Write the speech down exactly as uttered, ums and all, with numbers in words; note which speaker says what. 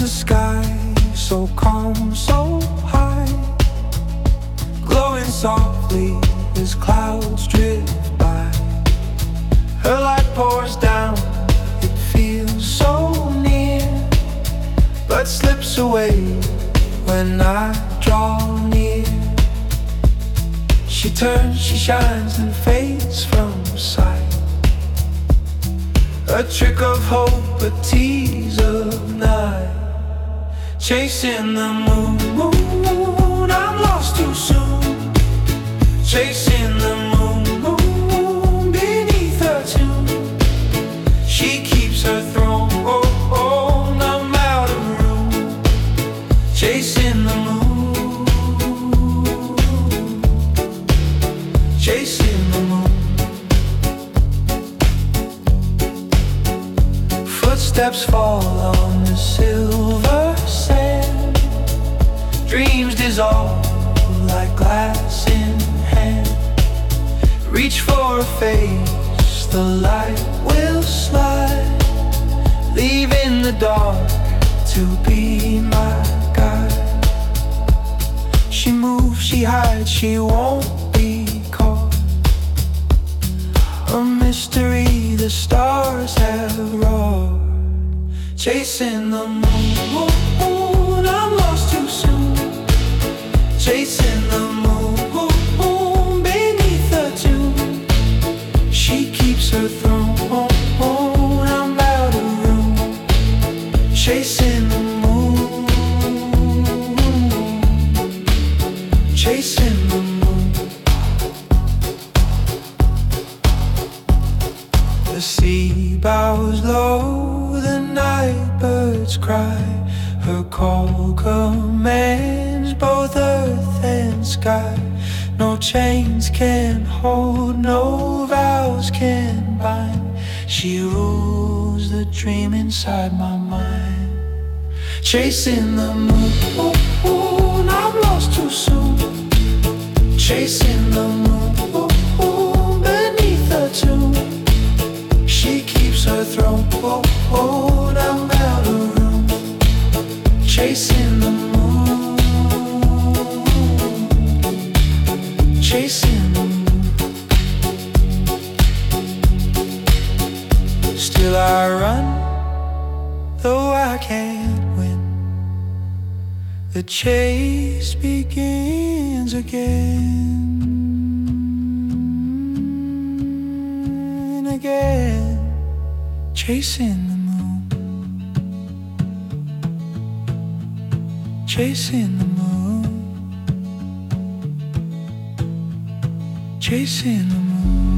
Speaker 1: sky, so calm, so high, glowing softly as clouds drift by. Her light pours down, it feels so near, but slips away when I draw near. She turns, she shines and fades from sight, a trick of hope, a tease of night. Chasing the moon, moon, I'm lost too soon. Chasing the moon, moon, beneath her tune. She keeps her throne, oh, oh, I'm out of room. Chasing the moon, chasing the moon. Footsteps fall on the silver sand, dreams dissolve like glass in hand. Reach for a face, the light will slide, leaving the dark to be my guide. She moves, she hides, she won't be caught, a mystery the stars have wrought. Chasing the moon, I'm lost too soon. Chasing the moon, beneath her tune. She keeps her throne, I'm out of room. Chasing the moon, chasing the moon. The sea bows low, the night birds cry. Her call commands both earth and sky. No chains can hold, no vows can bind. She rules the dream inside my mind. Chasing the moon, I'm lost too soon. Chasing the moon, beneath her tune. She keeps her throne, oh, oh, I'm out of room. Chasing the moon, chasing the moon. Still I run, though I can't win. The chase begins again and again. Chasing the moon, chasing the moon, chasing the moon.